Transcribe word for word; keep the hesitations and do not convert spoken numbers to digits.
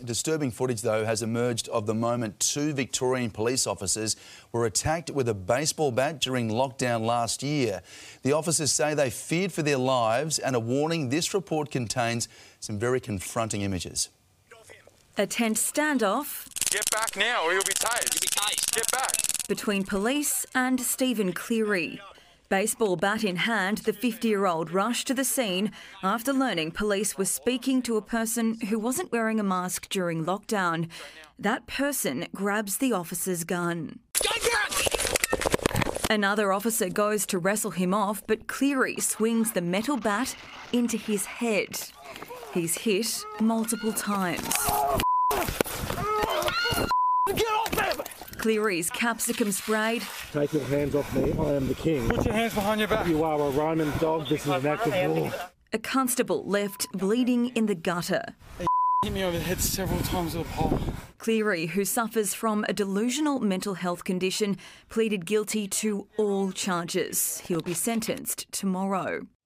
Disturbing footage, though, has emerged of the moment two Victorian police officers were attacked with a baseball bat during lockdown last year. The officers say they feared for their lives and are warning this report contains some very confronting images. A tense standoff. Get back now or you'll be tased. You'll be tased. Get back. Between police and Stephen Cleary. Baseball bat in hand, the fifty-year-old rushed to the scene after learning police were speaking to a person who wasn't wearing a mask during lockdown. That person grabs the officer's gun. Another officer goes to wrestle him off, but Cleary swings the metal bat into his head. He's hit multiple times. Get off there! Cleary's capsicum sprayed. Take your hands off me, I am the king. Put your hands behind your back. You are a Roman dog, this is an act of war. A constable left bleeding in the gutter. He hit me over the head several times with a pole. Cleary, who suffers from a delusional mental health condition, pleaded guilty to all charges. He'll be sentenced tomorrow.